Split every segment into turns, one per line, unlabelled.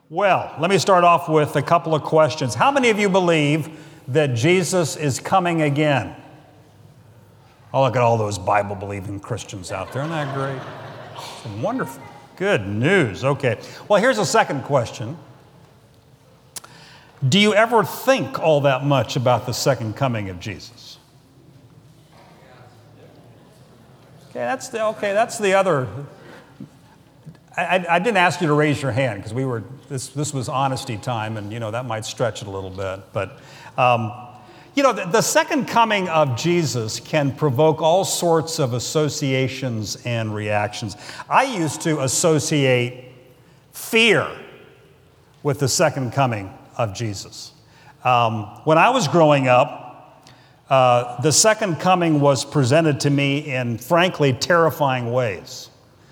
Well, let me start off with a couple of questions. How many of you believe that Jesus is coming again? Oh, look at all those Bible-believing Christians out there. Isn't that great? It's wonderful. Good news. Okay. Well, here's a second question. Do you ever think all that much about the second coming of Jesus? Okay, that's the other. I didn't ask you to raise your hand because this was honesty time, and that might stretch it a little bit. But the second coming of Jesus can provoke all sorts of associations and reactions. I used to associate fear with the second coming of Jesus. When I was growing up, the second coming was presented to me in, frankly, terrifying ways.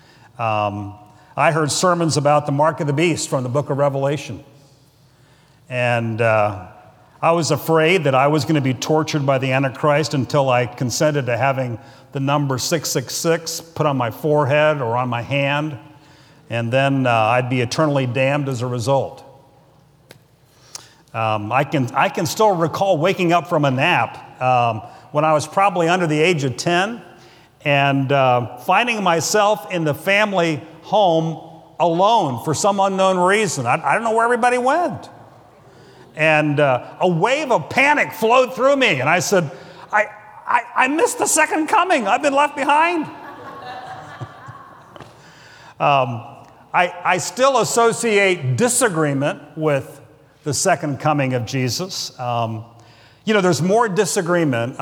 I heard sermons about the mark of the beast from the book of Revelation. And I was afraid that I was going to be tortured by the Antichrist until I consented to having the number 666 put on my forehead or on my hand. And then I'd be eternally damned as a result. I can still recall waking up from a nap when I was probably under the age of 10 and finding myself in the family home alone for some unknown reason. I don't know where everybody went. And a wave of panic flowed through me, and I said, I missed the second coming. I've been left behind. I still associate disagreement with the second coming of Jesus. There's more disagreement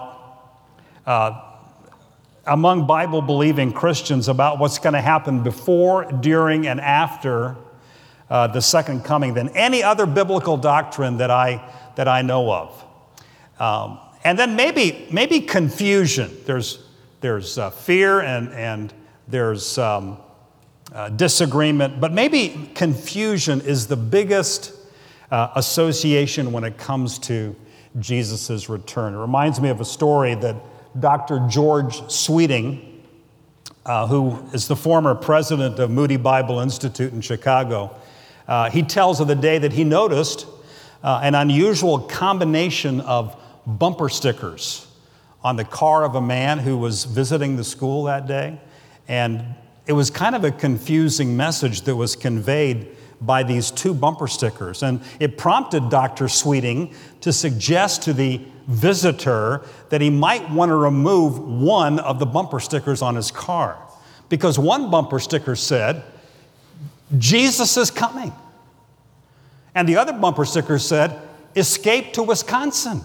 among Bible-believing Christians about what's going to happen before, during, and after the second coming than any other biblical doctrine that I know of. And then maybe confusion. There's fear and there's disagreement, but maybe confusion is the biggest association when it comes to Jesus' return. It reminds me of a story that Dr. George Sweeting, who is the former president of Moody Bible Institute in Chicago, he tells of the day that he noticed an unusual combination of bumper stickers on the car of a man who was visiting the school that day. And it was kind of a confusing message that was conveyed by these two bumper stickers. And it prompted Dr. Sweeting to suggest to the visitor that he might want to remove one of the bumper stickers on his car. Because one bumper sticker said, Jesus is coming. And the other bumper sticker said, escape to Wisconsin.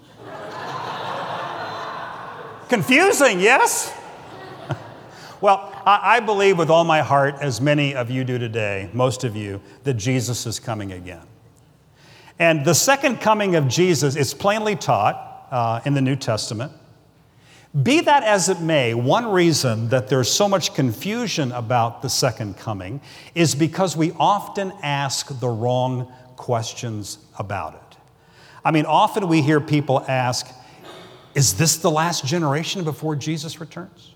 Confusing, yes? Well, I believe with all my heart, as many of you do today, most of you, that Jesus is coming again. And the second coming of Jesus is plainly taught in the New Testament. Be that as it may, one reason that there's so much confusion about the second coming is because we often ask the wrong questions about it. I mean, often we hear people ask, is this the last generation before Jesus returns?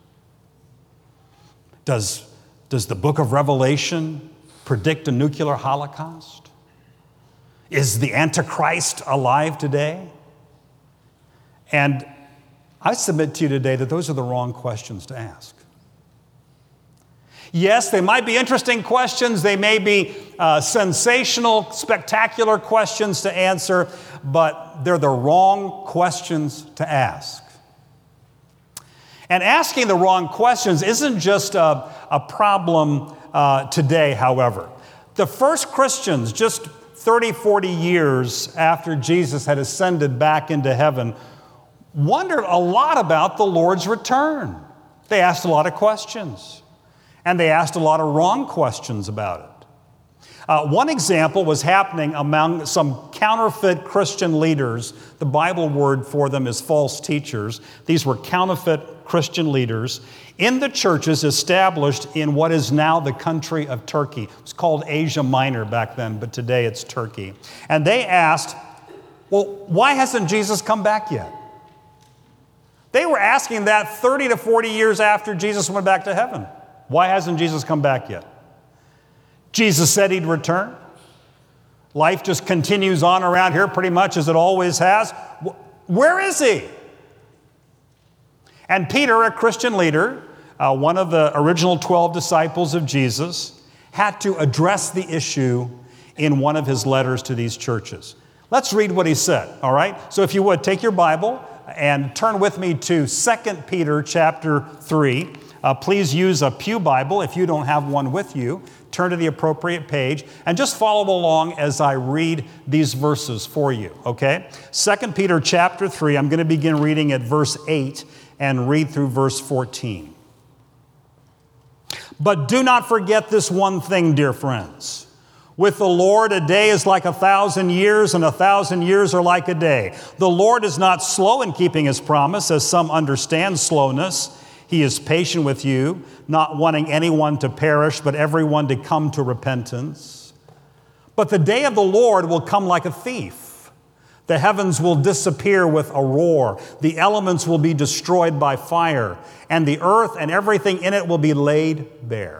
Does the book of Revelation predict a nuclear holocaust? Is the Antichrist alive today? And I submit to you today that those are the wrong questions to ask. Yes, they might be interesting questions. They may be sensational, spectacular questions to answer, but they're the wrong questions to ask. And asking the wrong questions isn't just a problem today, however. The first Christians, just 30, 40 years after Jesus had ascended back into heaven, wondered a lot about the Lord's return. They asked a lot of questions, and they asked a lot of wrong questions about it. One example was happening among some counterfeit Christian leaders. The Bible word for them is false teachers. These were counterfeit Christian leaders in the churches established in what is now the country of Turkey. It was called Asia Minor back then, but today it's Turkey. And they asked, well, why hasn't Jesus come back yet? They were asking that 30 to 40 years after Jesus went back to heaven. Why hasn't Jesus come back yet? Jesus said he'd return. Life just continues on around here pretty much as it always has. Where is he? And Peter, a Christian leader, one of the original 12 disciples of Jesus, had to address the issue in one of his letters to these churches. Let's read what he said, all right? So if you would, take your Bible and turn with me to 2 Peter chapter 3. Please use a pew Bible if you don't have one with you. Turn to the appropriate page and just follow along as I read these verses for you, okay? 2 Peter chapter 3, I'm going to begin reading at verse 8 and read through verse 14. But do not forget this one thing, dear friends. With the Lord, a day is like 1,000 years, and 1,000 years are like a day. The Lord is not slow in keeping his promise, as some understand slowness. He is patient with you, not wanting anyone to perish, but everyone to come to repentance. But the day of the Lord will come like a thief. The heavens will disappear with a roar. The elements will be destroyed by fire, and the earth and everything in it will be laid bare.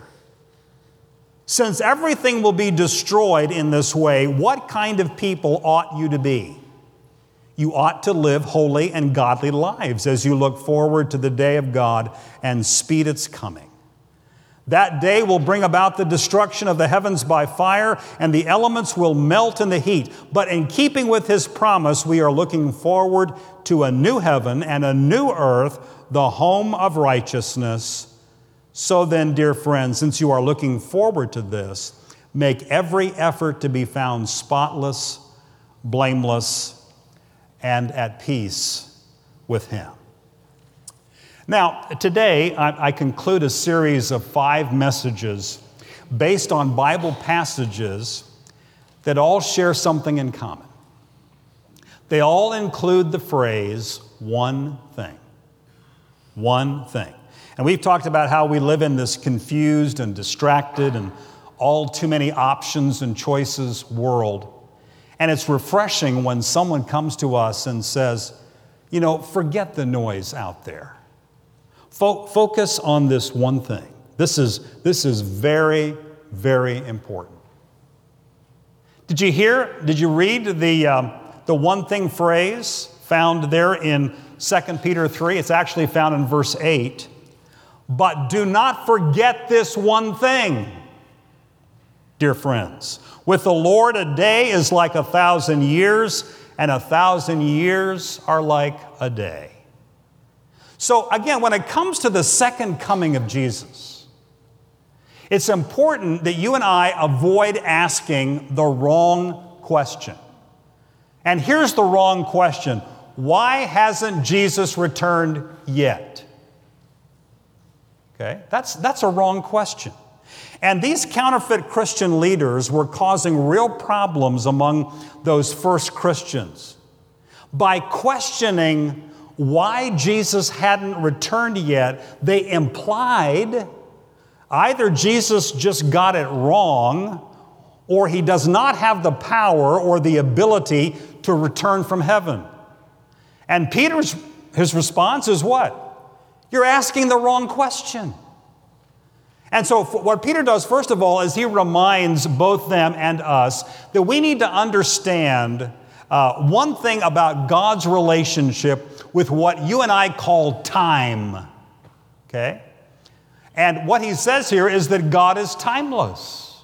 Since everything will be destroyed in this way, what kind of people ought you to be? You ought to live holy and godly lives as you look forward to the day of God and speed its coming. That day will bring about the destruction of the heavens by fire, and the elements will melt in the heat. But in keeping with his promise, we are looking forward to a new heaven and a new earth, the home of righteousness. So then, dear friends, since you are looking forward to this, make every effort to be found spotless, blameless, and at peace with him. Now, today, I conclude a series of 5 messages based on Bible passages that all share something in common. They all include the phrase, one thing. One thing. And we've talked about how we live in this confused and distracted and all too many options and choices world. And it's refreshing when someone comes to us and says, you know, forget the noise out there. Focus on this one thing. This is very, very important. Did you read the one thing phrase found there in 2 Peter 3? It's actually found in verse 8. But do not forget this one thing, dear friends. With the Lord, a day is like 1,000 years, and 1,000 years are like a day. So again, when it comes to the second coming of Jesus, it's important that you and I avoid asking the wrong question. And here's the wrong question. Why hasn't Jesus returned yet? Okay, that's a wrong question. And these counterfeit Christian leaders were causing real problems among those first Christians by questioning why Jesus hadn't returned yet. They implied either Jesus just got it wrong, or he does not have the power or the ability to return from heaven. And his response is what? You're asking the wrong question. And so what Peter does, first of all, is he reminds both them and us that we need to understand one thing about God's relationship with what you and I call time. Okay? And what he says here is that God is timeless.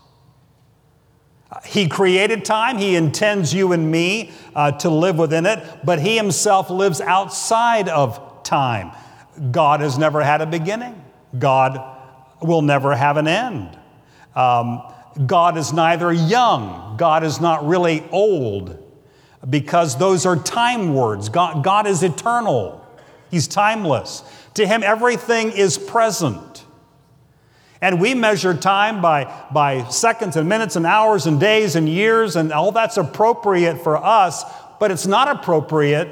He created time. He intends you and me to live within it, but he himself lives outside of time. God has never had a beginning. God will never have an end. God is neither young. God is not really old, because those are time words. God is eternal. He's timeless. To him, everything is present. And we measure time by seconds and minutes and hours and days and years, and all that's appropriate for us, but it's not appropriate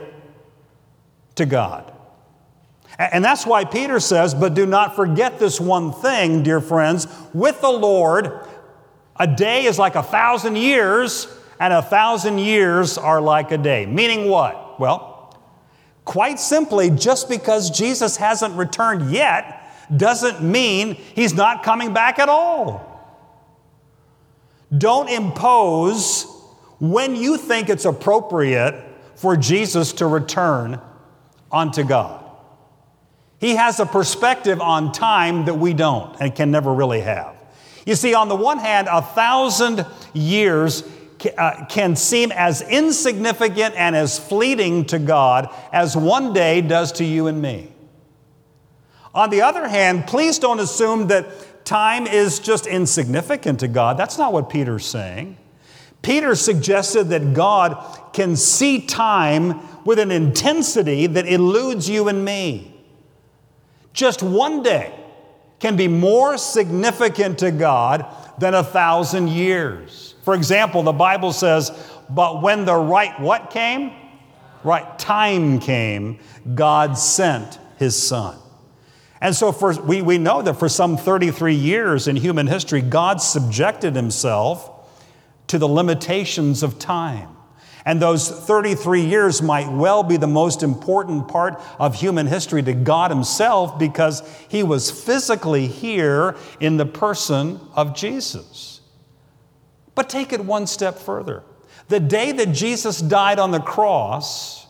to God. And that's why Peter says, but do not forget this one thing, dear friends. With the Lord, a day is like 1,000 years, and 1,000 years are like a day. Meaning what? Well, quite simply, just because Jesus hasn't returned yet doesn't mean he's not coming back at all. Don't impose when you think it's appropriate for Jesus to return unto God. He has a perspective on time that we don't and can never really have. You see, on the one hand, 1,000 years can seem as insignificant and as fleeting to God as one day does to you and me. On the other hand, please don't assume that time is just insignificant to God. That's not what Peter's saying. Peter suggested that God can see time with an intensity that eludes you and me. Just one day can be more significant to God than 1,000 years. For example, the Bible says, but when the right what came? Right time came, God sent His Son. And so we know that for some 33 years in human history, God subjected Himself to the limitations of time. And those 33 years might well be the most important part of human history to God Himself because He was physically here in the person of Jesus. But take it one step further. The day that Jesus died on the cross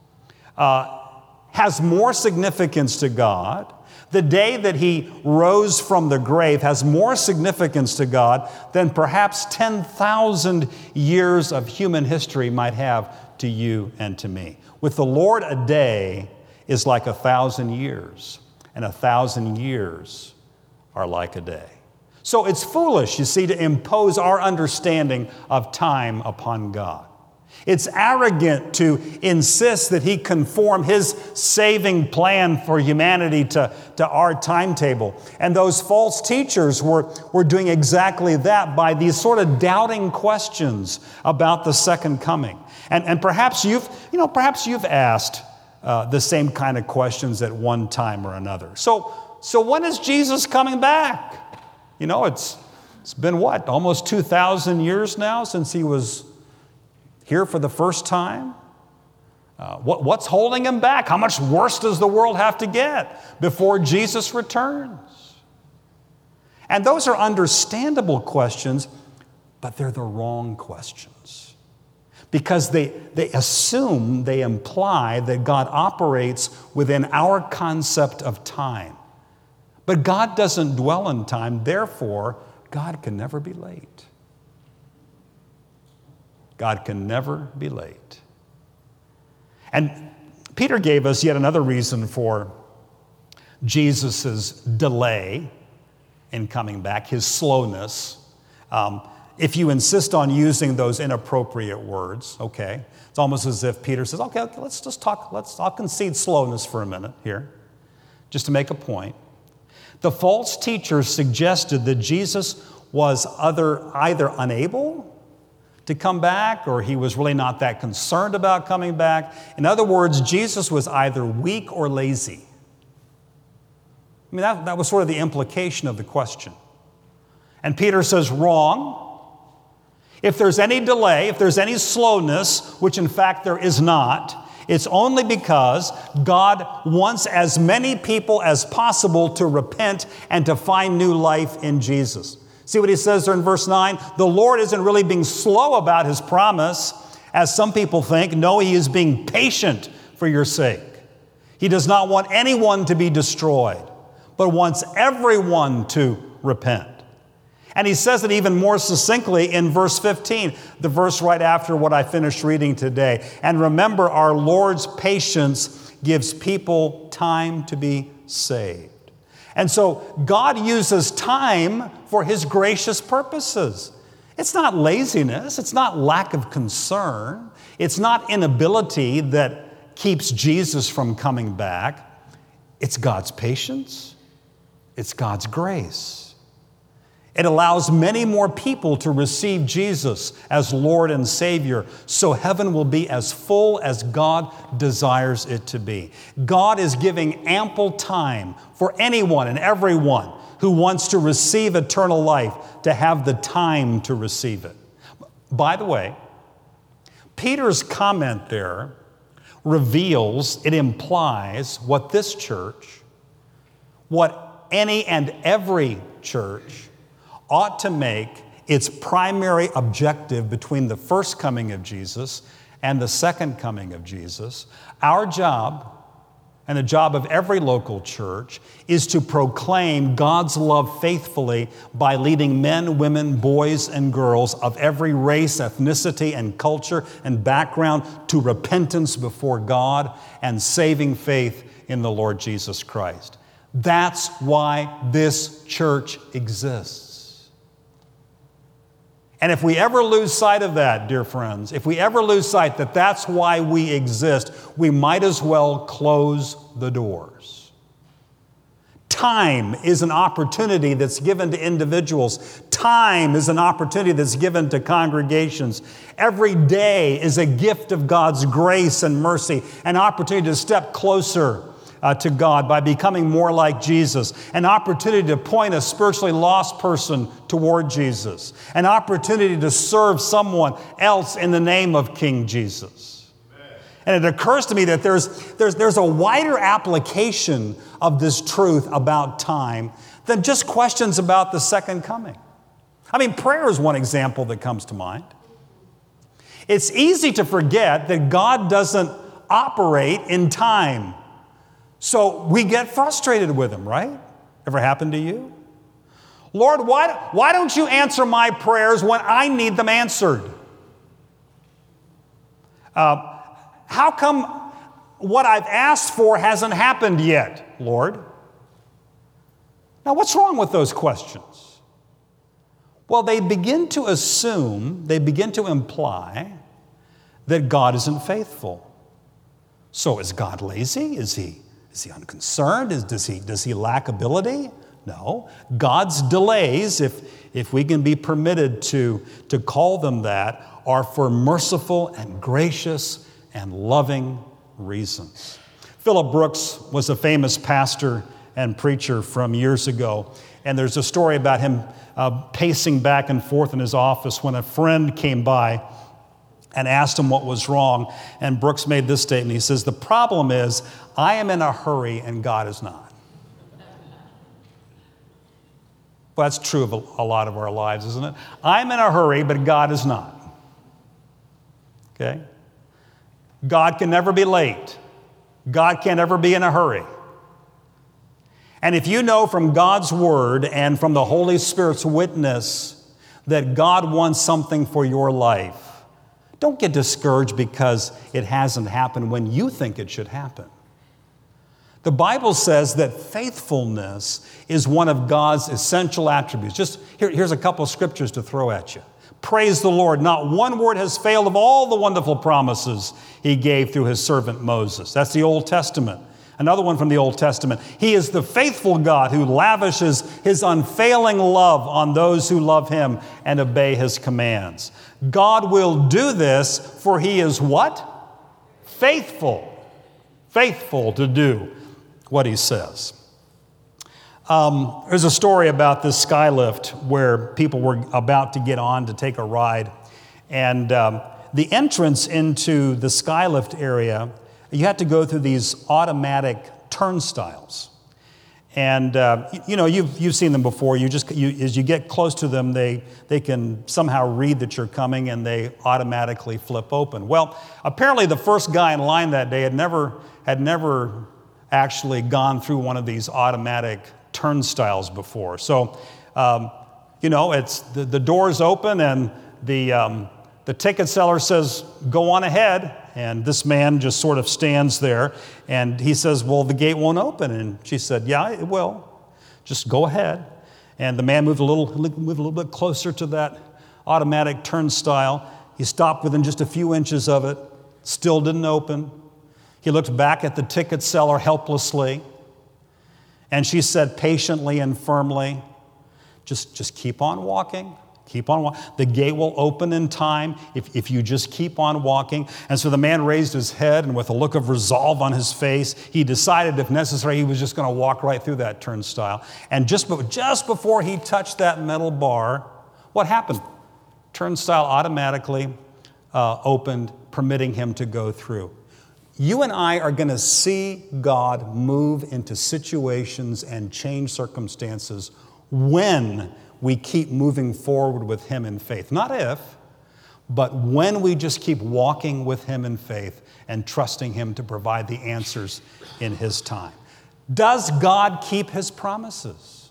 has more significance to God. The day that He rose from the grave has more significance to God than perhaps 10,000 years of human history might have to you and to me. With the Lord, a day is like 1,000 years, and 1,000 years are like a day. So it's foolish, you see, to impose our understanding of time upon God. It's arrogant to insist that He conform His saving plan for humanity to our timetable. And those false teachers were doing exactly that by these sort of doubting questions about the second coming. And perhaps you've asked the same kind of questions at one time or another. So when is Jesus coming back? You know, it's been what, almost 2,000 years now since He was here for the first time? What's holding Him back? How much worse does the world have to get before Jesus returns? And those are understandable questions, but they're the wrong questions. Because they assume, they imply that God operates within our concept of time. But God doesn't dwell in time, therefore, God can never be late. God can never be late. And Peter gave us yet another reason for Jesus' delay in coming back, His slowness. If you insist on using those inappropriate words, okay, it's almost as if Peter says, okay, let's just talk, I'll concede slowness for a minute here, just to make a point. The false teachers suggested that Jesus was either unable to come back, or He was really not that concerned about coming back. In other words, Jesus was either weak or lazy. I mean, that was sort of the implication of the question. And Peter says, wrong. If there's any delay, if there's any slowness, which in fact there is not, it's only because God wants as many people as possible to repent and to find new life in Jesus. See what he says there in verse 9? The Lord isn't really being slow about His promise, as some people think. No, He is being patient for your sake. He does not want anyone to be destroyed, but wants everyone to repent. And He says it even more succinctly in verse 15, the verse right after what I finished reading today. And remember, our Lord's patience gives people time to be saved. And so God uses time for His gracious purposes. It's not laziness. It's not lack of concern. It's not inability that keeps Jesus from coming back. It's God's patience. It's God's grace. It allows many more people to receive Jesus as Lord and Savior, so heaven will be as full as God desires it to be. God is giving ample time for anyone and everyone who wants to receive eternal life to have the time to receive it. By the way, Peter's comment there reveals, it implies what this church, what any and every church ought to make its primary objective between the first coming of Jesus and the second coming of Jesus, our job and the job of every local church is to proclaim God's love faithfully by leading men, women, boys, and girls of every race, ethnicity, and culture and background to repentance before God and saving faith in the Lord Jesus Christ. That's why this church exists. And if we ever lose sight of that, dear friends, if we ever lose sight that that's why we exist, we might as well close the doors. Time is an opportunity that's given to individuals. Time is an opportunity that's given to congregations. Every day is a gift of God's grace and mercy, an opportunity to step closer to God by becoming more like Jesus, an opportunity to point a spiritually lost person toward Jesus, an opportunity to serve someone else in the name of King Jesus. Amen. And it occurs to me that there's a wider application of this truth about time than just questions about the second coming. I mean, prayer is one example that comes to mind. It's easy to forget that God doesn't operate in time. So we get frustrated with him, right? Ever happened to you? Lord, why don't you answer my prayers when I need them answered? How come what I've asked for hasn't happened yet, Lord? Now, what's wrong with those questions? Well, they begin to assume, they begin to imply that God isn't faithful. So is God lazy? Is he unconcerned? Does he lack ability? No. God's delays, if we can be permitted to call them that, are for merciful and gracious and loving reasons. Philip Brooks was a famous pastor and preacher from years ago, and there's a story about him pacing back and forth in his office when a friend came by and asked him what was wrong. And Brooks made this statement. He says, "The problem is I am in a hurry and God is not." Well, that's true of a lot of our lives, isn't it? I'm in a hurry, but God is not. Okay? God can never be late. God can't ever be in a hurry. And if you know from God's word and from the Holy Spirit's witness that God wants something for your life, don't get discouraged because it hasn't happened when you think it should happen. The Bible says that faithfulness is one of God's essential attributes. Here's a couple of scriptures to throw at you. Praise the Lord. Not one word has failed of all the wonderful promises he gave through his servant Moses. That's the Old Testament. Another one from the Old Testament. He is the faithful God who lavishes his unfailing love on those who love him and obey his commands. God will do this, for he is what? Faithful. Faithful to do what he says. There's a story about this skylift where people were about to get on to take a ride. And the entrance into the skylift area, you had to go through these automatic turnstiles. And, you've seen them before. As you get close to them, they can somehow read that you're coming and they automatically flip open. Well, apparently the first guy in line that day had never actually gone through one of these automatic turnstiles before. So, it's the doors open and the ticket seller says, "Go on ahead." And this man just sort of stands there and he says, "Well, the gate won't open." And she said, "Yeah, it will. Just go ahead." And the man moved a little bit closer to that automatic turnstile. He stopped within just a few inches of it, still didn't open. He looked back at the ticket seller helplessly. And she said patiently and firmly, just keep on walking. Keep on walking. The gate will open in time if you just keep on walking. And so the man raised his head, and with a look of resolve on his face, he decided, if necessary, he was just going to walk right through that turnstile. And just before he touched that metal bar, what happened? Turnstile automatically opened, permitting him to go through. You and I are going to see God move into situations and change circumstances when we keep moving forward with him in faith. Not if, but when we just keep walking with him in faith and trusting him to provide the answers in his time. Does God keep his promises?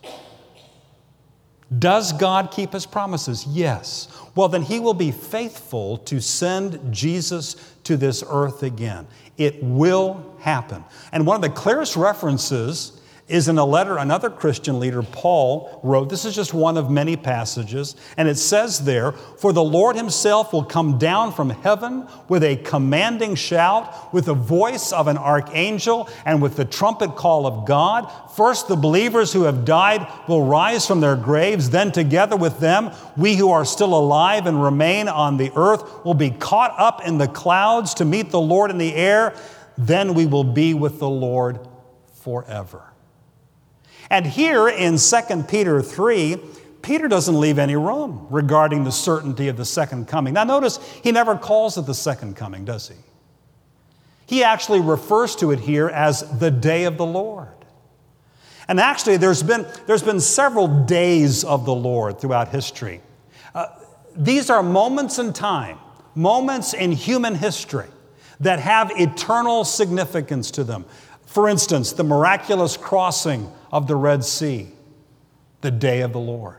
Does God keep his promises? Yes. Well, then he will be faithful to send Jesus to this earth again. It will happen. And one of the clearest references is in a letter another Christian leader, Paul, wrote. This is just one of many passages. And it says there, "For the Lord himself will come down from heaven with a commanding shout, with the voice of an archangel, and with the trumpet call of God. First, the believers who have died will rise from their graves. Then together with them, we who are still alive and remain on the earth will be caught up in the clouds to meet the Lord in the air. Then we will be with the Lord forever." And here in 2 Peter 3, Peter doesn't leave any room regarding the certainty of the second coming. Now notice, he never calls it the second coming, does he? He actually refers to it here as the day of the Lord. And actually, there's been several days of the Lord throughout history. These are moments in time, moments in human history that have eternal significance to them. For instance, the miraculous crossing of the Red Sea, the day of the Lord.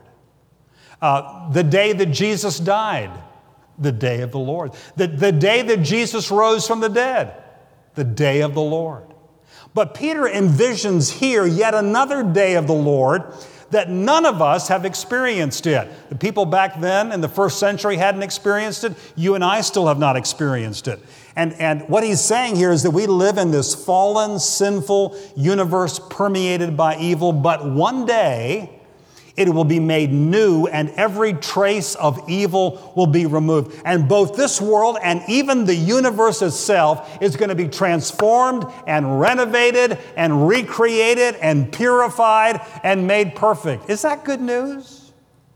The day that Jesus died, the day of the Lord. The day that Jesus rose from the dead, the day of the Lord. But Peter envisions here yet another day of the Lord that none of us have experienced yet. The people back then in the first century hadn't experienced it. You and I still have not experienced it. And what he's saying here is that we live in this fallen, sinful universe permeated by evil, but one day it will be made new and every trace of evil will be removed. And both this world and even the universe itself is going to be transformed and renovated and recreated and purified and made perfect. Is that good news?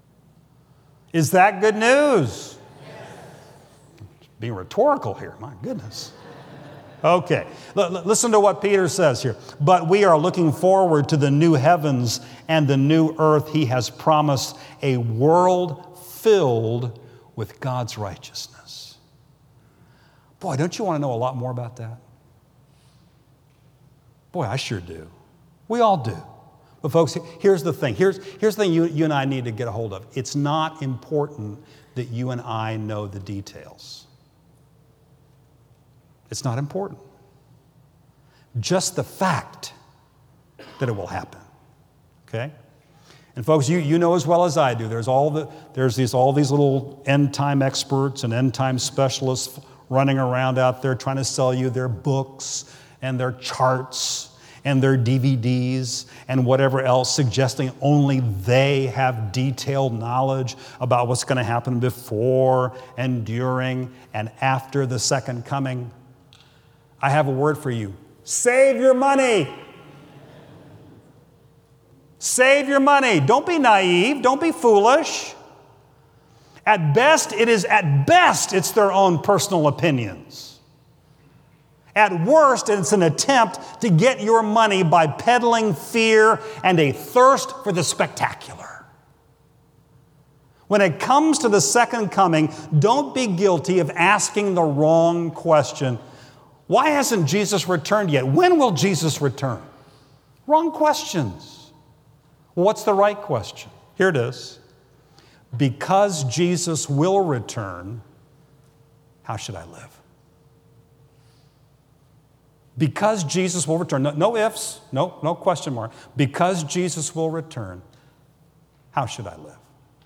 Is that good news? Being rhetorical here, my goodness. Okay, listen to what Peter says here. "But we are looking forward to the new heavens and the new earth he has promised, a world filled with God's righteousness." Boy, don't you want to know a lot more about that? Boy, I sure do. We all do. But folks, here's the thing. Here's the thing you and I need to get a hold of. It's not important that you and I know the details. It's not important. Just the fact that it will happen. Okay? And folks, you know as well as I do, there's all these little end time experts and end time specialists running around out there trying to sell you their books and their charts and their DVDs and whatever else, suggesting only they have detailed knowledge about what's going to happen before and during and after the second coming. I have a word for you. Save your money. Save your money. Don't be naive. Don't be foolish. At best, it's their own personal opinions. At worst, it's an attempt to get your money by peddling fear and a thirst for the spectacular. When it comes to the second coming, don't be guilty of asking the wrong question. Why hasn't Jesus returned yet? When will Jesus return? Wrong questions. What's the right question? Here it is. Because Jesus will return, how should I live? Because Jesus will return. No ifs, no question mark. Because Jesus will return, how should I live?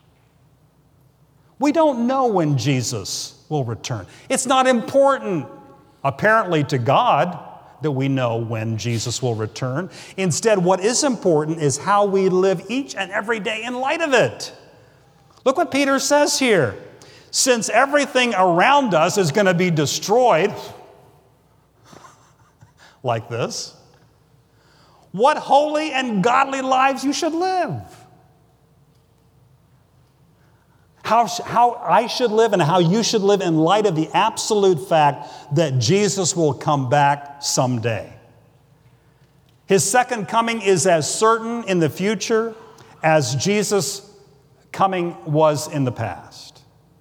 We don't know when Jesus will return. It's not important, apparently, to God that we know when Jesus will return. Instead, what is important is how we live each and every day in light of it. Look what Peter says here. Since everything around us is going to be destroyed, like this, what holy and godly lives you should live. How I should live and how you should live in light of the absolute fact that Jesus will come back someday. His second coming is as certain in the future as Jesus coming was in the past.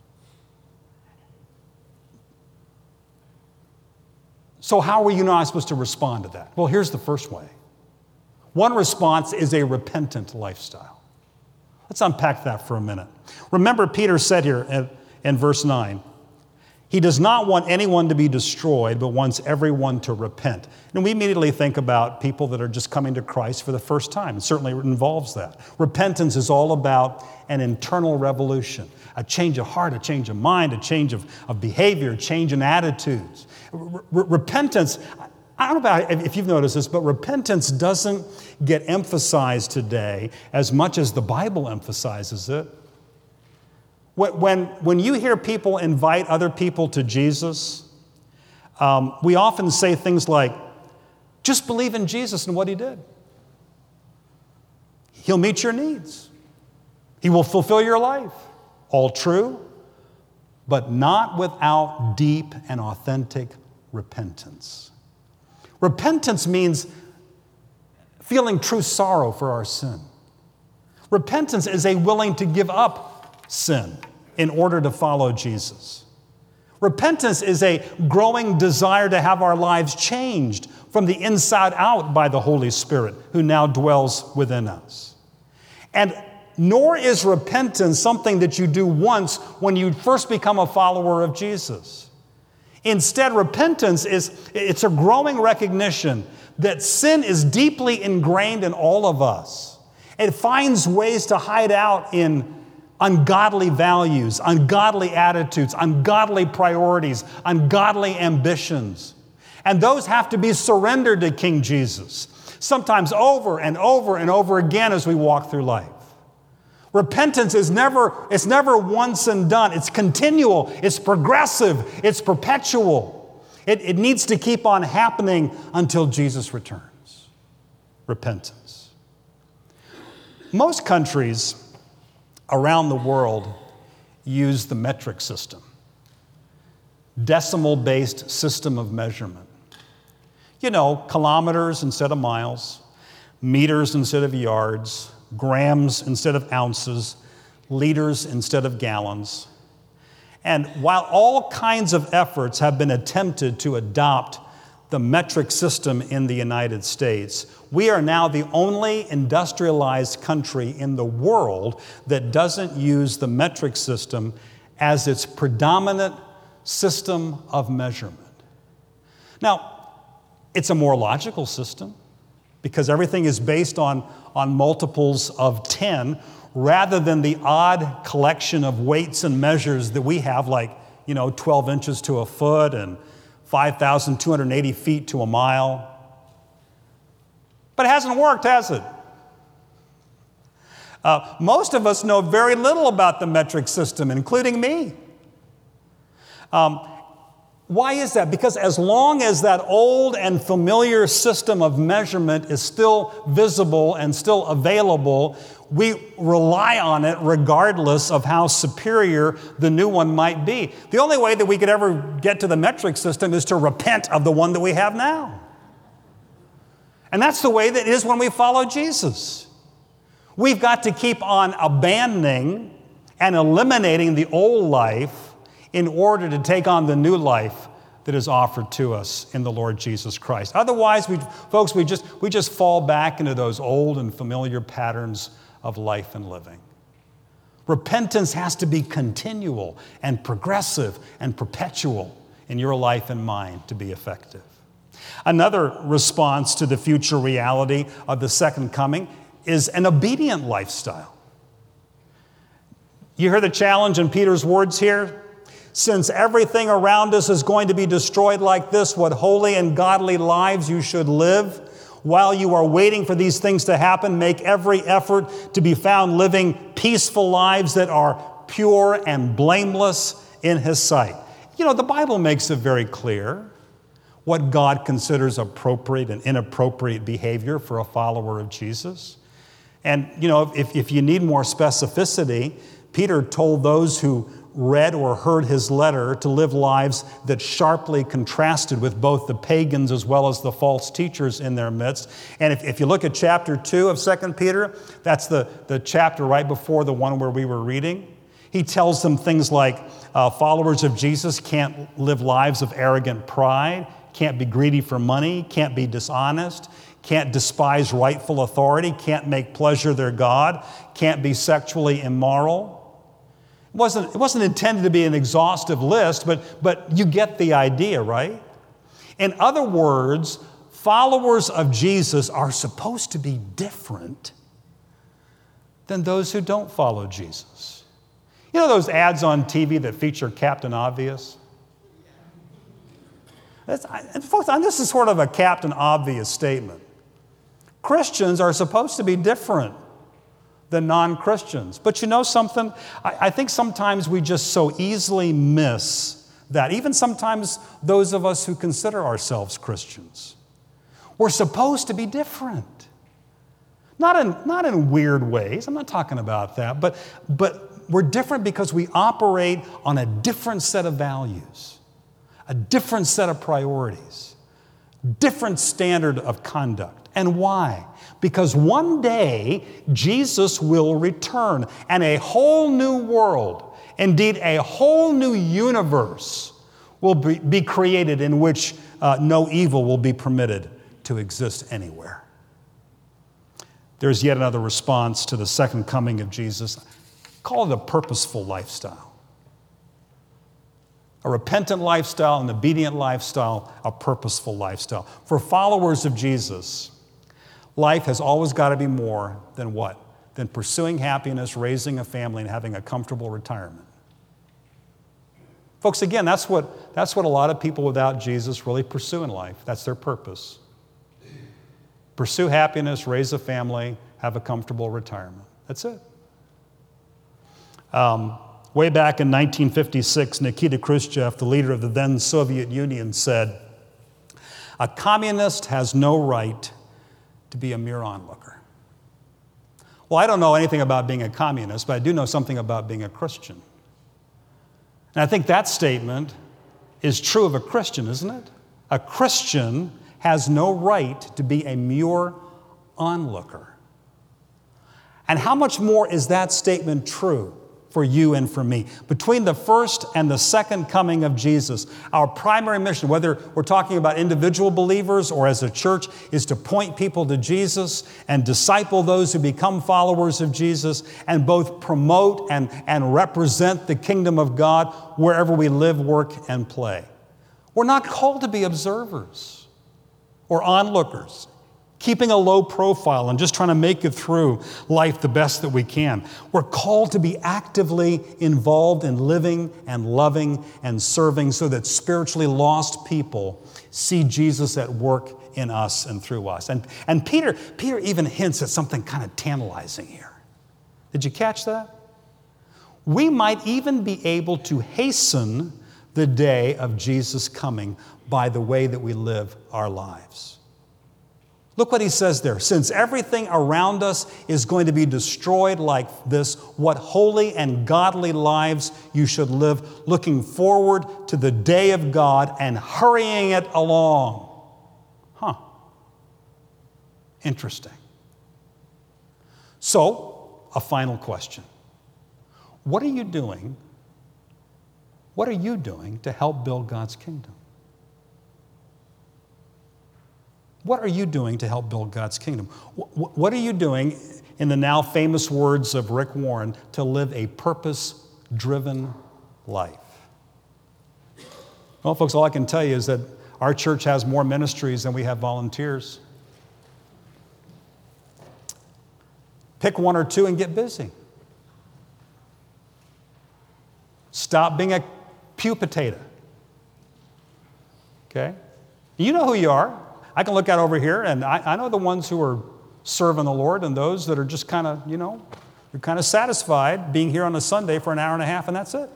So how are you and I supposed to respond to that? Well, here's the first way. One response is a repentant lifestyle. Let's unpack that for a minute. Remember, Peter said here in verse 9, he does not want anyone to be destroyed, but wants everyone to repent. And we immediately think about people that are just coming to Christ for the first time. It certainly involves that. Repentance is all about an internal revolution, a change of heart, a change of mind, a change of behavior, a change in attitudes. Repentance, I don't know about if you've noticed this, but repentance doesn't get emphasized today as much as the Bible emphasizes it. When you hear people invite other people to Jesus, we often say things like, just believe in Jesus and what he did. He'll meet your needs. He will fulfill your life. All true, but not without deep and authentic repentance. Repentance means feeling true sorrow for our sin. Repentance is a willing to give up sin in order to follow Jesus. Repentance is a growing desire to have our lives changed from the inside out by the Holy Spirit who now dwells within us. And nor is repentance something that you do once when you first become a follower of Jesus. Instead, repentance it's a growing recognition that sin is deeply ingrained in all of us. It finds ways to hide out in ungodly values, ungodly attitudes, ungodly priorities, ungodly ambitions. And those have to be surrendered to King Jesus, sometimes over and over and over again as we walk through life. Repentance is never once and done. It's continual, it's progressive, it's perpetual. It needs to keep on happening until Jesus returns. Repentance. Most countries around the world use the metric system, decimal-based system of measurement. You know, kilometers instead of miles, meters instead of yards, grams instead of ounces, liters instead of gallons. And while all kinds of efforts have been attempted to adopt the metric system in the United States, we are now the only industrialized country in the world that doesn't use the metric system as its predominant system of measurement. Now, it's a more logical system because everything is based on multiples of 10 rather than the odd collection of weights and measures that we have, like, 12 inches to a foot and 5,280 feet to a mile. But it hasn't worked, has it? Most of us know very little about the metric system, including me. Why is that? Because as long as that old and familiar system of measurement is still visible and still available, we rely on it regardless of how superior the new one might be. The only way that we could ever get to the metric system is to repent of the one that we have now. And that's the way that it is when we follow Jesus. We've got to keep on abandoning and eliminating the old life in order to take on the new life that is offered to us in the Lord Jesus Christ. Otherwise, we just fall back into those old and familiar patterns of life and living. Repentance has to be continual and progressive and perpetual in your life and mine to be effective. Another response to the future reality of the second coming is an obedient lifestyle. You hear the challenge in Peter's words here? Since everything around us is going to be destroyed like this, what holy and godly lives you should live. While you are waiting for these things to happen, make every effort to be found living peaceful lives that are pure and blameless in His sight. The Bible makes it very clear what God considers appropriate and inappropriate behavior for a follower of Jesus. And, if you need more specificity, Peter told those who read or heard his letter to live lives that sharply contrasted with both the pagans as well as the false teachers in their midst. And if you look at chapter 2 of 2 Peter, that's the chapter right before the one where we were reading. He tells them things like followers of Jesus can't live lives of arrogant pride, can't be greedy for money, can't be dishonest, can't despise rightful authority, can't make pleasure their God, can't be sexually immoral. It wasn't intended to be an exhaustive list, but you get the idea, right? In other words, followers of Jesus are supposed to be different than those who don't follow Jesus. You know those ads on TV that feature Captain Obvious? Folks, this is sort of a Captain Obvious statement. Christians are supposed to be different than non-Christians. But you know something? I think sometimes we just so easily miss that. Even sometimes those of us who consider ourselves Christians. We're supposed to be different. Not in weird ways. I'm not talking about that. But we're different because we operate on a different set of values, a different set of priorities, different standard of conduct. And why? Because one day Jesus will return and a whole new world, indeed a whole new universe will be created in which no evil will be permitted to exist anywhere. There's yet another response to the second coming of Jesus. Call it a purposeful lifestyle. A repentant lifestyle, an obedient lifestyle, a purposeful lifestyle. For followers of Jesus, life has always got to be more than what? Than pursuing happiness, raising a family, and having a comfortable retirement. Folks, again, that's what a lot of people without Jesus really pursue in life. That's their purpose. Pursue happiness, raise a family, have a comfortable retirement. That's it. Way back in 1956, Nikita Khrushchev, the leader of the then Soviet Union, said, "A communist has no right to be a mere onlooker." Well, I don't know anything about being a communist, but I do know something about being a Christian. And I think that statement is true of a Christian, isn't it? A Christian has no right to be a mere onlooker. And how much more is that statement true for you and for me? Between the first and the second coming of Jesus, our primary mission, whether we're talking about individual believers or as a church, is to point people to Jesus and disciple those who become followers of Jesus and both promote and represent the kingdom of God wherever we live, work, and play. We're not called to be observers or onlookers, keeping a low profile and just trying to make it through life the best that we can. We're called to be actively involved in living and loving and serving so that spiritually lost people see Jesus at work in us and through us. And Peter even hints at something kind of tantalizing here. Did you catch that? We might even be able to hasten the day of Jesus' coming by the way that we live our lives. Look what he says there. Since everything around us is going to be destroyed like this, what holy and godly lives you should live, looking forward to the day of God and hurrying it along. Interesting. So, a final question. What are you doing? What are you doing to help build God's kingdom? What are you doing to help build God's kingdom? What are you doing, in the now famous words of Rick Warren, to live a purpose-driven life? Well, folks, all I can tell you is that our church has more ministries than we have volunteers. Pick one or two and get busy. Stop being a pew potato. Okay? You know who you are. I can look out over here, and I know the ones who are serving the Lord and those that are just kind of, you're kind of satisfied being here on a Sunday for an hour and a half, and that's it.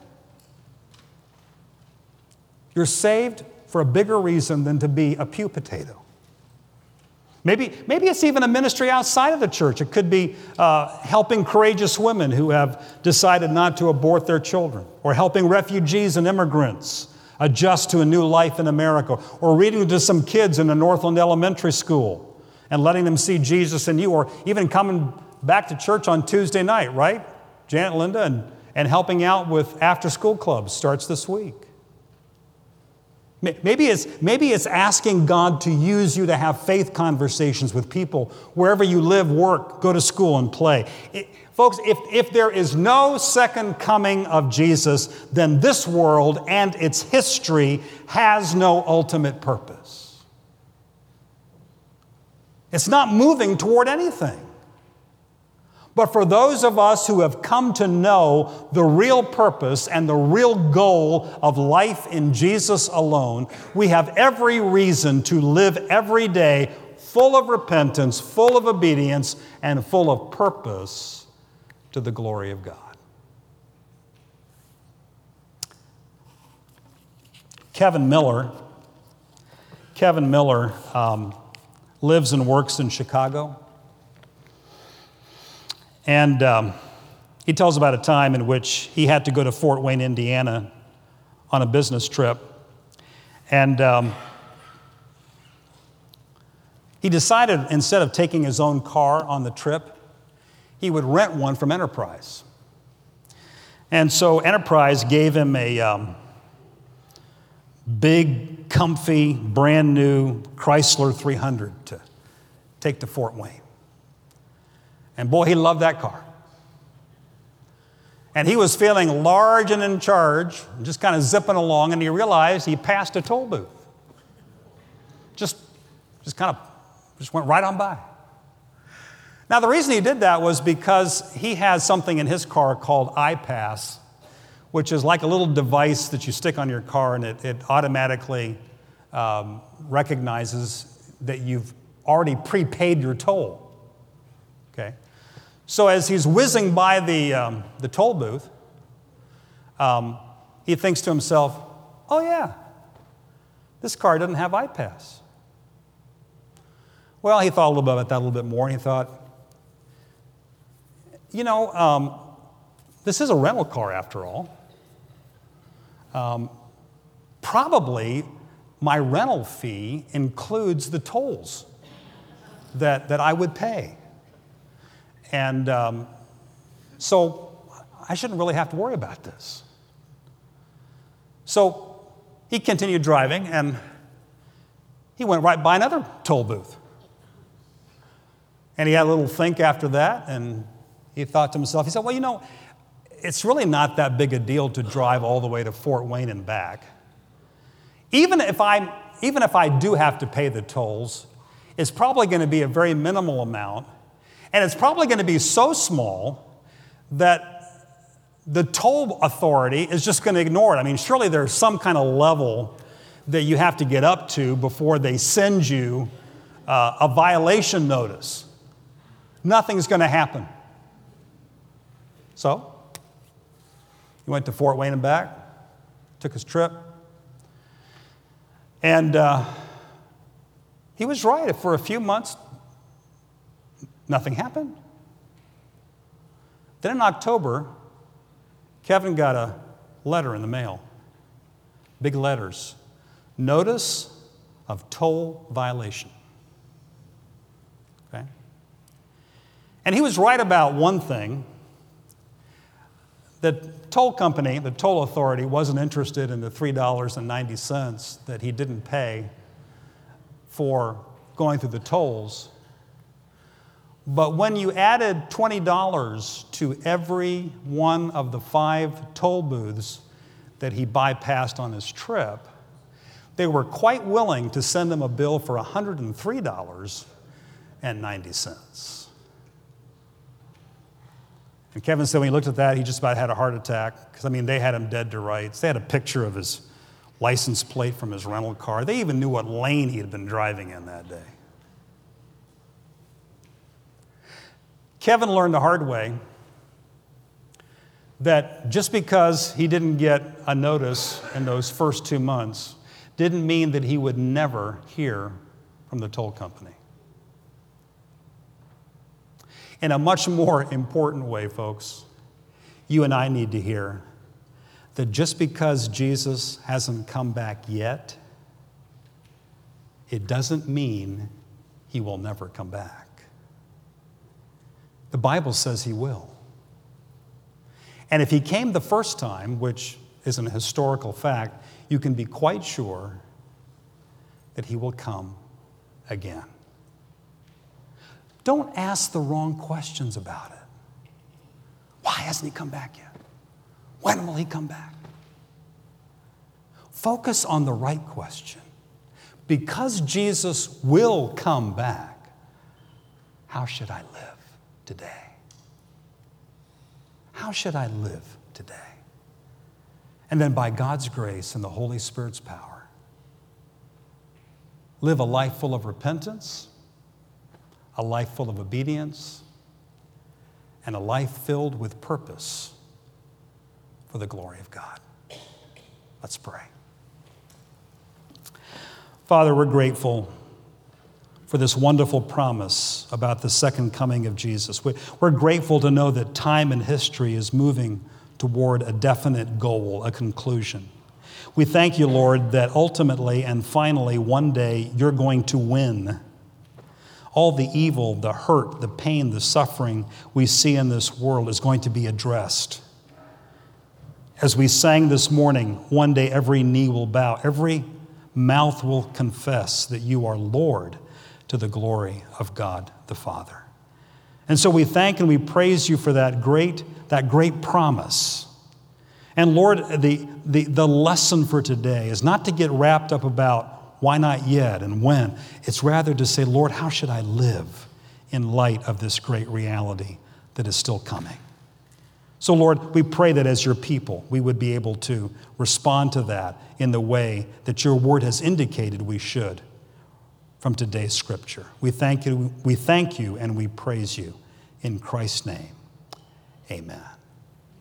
You're saved for a bigger reason than to be a pew potato. Maybe it's even a ministry outside of the church. It could be helping courageous women who have decided not to abort their children, or helping refugees and immigrants adjust to a new life in America, or reading to some kids in a Northland Elementary School and letting them see Jesus in you, or even coming back to church on Tuesday night, right? Janet, Linda, and helping out with after-school clubs starts this week. Maybe it's asking God to use you to have faith conversations with people wherever you live, work, go to school, and play. Folks, if there is no second coming of Jesus, then this world and its history has no ultimate purpose. It's not moving toward anything. But for those of us who have come to know the real purpose and the real goal of life in Jesus alone, we have every reason to live every day full of repentance, full of obedience, and full of purpose to the glory of God. Kevin Miller lives and works in Chicago. And he tells about a time in which he had to go to Fort Wayne, Indiana on a business trip. And he decided, instead of taking his own car on the trip, he would rent one from Enterprise. And so Enterprise gave him a big, comfy, brand new Chrysler 300 to take to Fort Wayne. And boy, he loved that car. And he was feeling large and in charge, just kind of zipping along, and he realized he passed a toll booth. Just went right on by. Now, the reason he did that was because he has something in his car called iPass, which is like a little device that you stick on your car, and it automatically recognizes that you've already prepaid your toll. Okay? So as he's whizzing by the toll booth, he thinks to himself, oh yeah, this car doesn't have iPass. Well, he thought a little bit about that a little bit more, and he thought, this is a rental car after all. Probably my rental fee includes the tolls that I would pay. And so I shouldn't really have to worry about this. So he continued driving, and he went right by another toll booth. And he had a little think after that, and he thought to himself, he said, well, it's really not that big a deal to drive all the way to Fort Wayne and back. Even if I do have to pay the tolls, it's probably going to be a very minimal amount. And it's probably going to be so small that the toll authority is just going to ignore it. I mean, surely there's some kind of level that you have to get up to before they send you a violation notice. Nothing's going to happen. So he went to Fort Wayne and back, took his trip, and he was right. For a few months, nothing happened. Then in October, Kevin got a letter in the mail. Big letters. Notice of toll violation. Okay? And he was right about one thing. The toll company, the toll authority, wasn't interested in the $3.90 that he didn't pay for going through the tolls. But when you added $20 to every one of the 5 toll booths that he bypassed on his trip, they were quite willing to send him a bill for $103.90. And Kevin said when he looked at that, he just about had a heart attack, because, they had him dead to rights. They had a picture of his license plate from his rental car. They even knew what lane he had been driving in that day. Kevin learned the hard way that just because he didn't get a notice in those first 2 months didn't mean that he would never hear from the toll company. In a much more important way, folks, you and I need to hear that just because Jesus hasn't come back yet, it doesn't mean he will never come back. The Bible says he will. And if he came the first time, which is an historical fact, you can be quite sure that he will come again. Don't ask the wrong questions about it. Why hasn't he come back yet? When will he come back? Focus on the right question. Because Jesus will come back, how should I live today? How should I live today? And then by God's grace and the Holy Spirit's power, live a life full of repentance, a life full of obedience, and a life filled with purpose for the glory of God. Let's pray. Father, we're grateful for this wonderful promise about the second coming of Jesus. We're grateful to know that time and history is moving toward a definite goal, a conclusion. We thank you, Lord, that ultimately and finally one day you're going to win. All the evil, the hurt, the pain, the suffering we see in this world is going to be addressed. As we sang this morning, one day every knee will bow, every mouth will confess that you are Lord to the glory of God the Father. And so we thank and we praise you for that great promise. And Lord, the lesson for today is not to get wrapped up about why not yet and when. It's rather to say, Lord, how should I live in light of this great reality that is still coming? So, Lord, we pray that as your people, we would be able to respond to that in the way that your word has indicated we should from today's scripture. We thank you, and we praise you. In Christ's name, amen.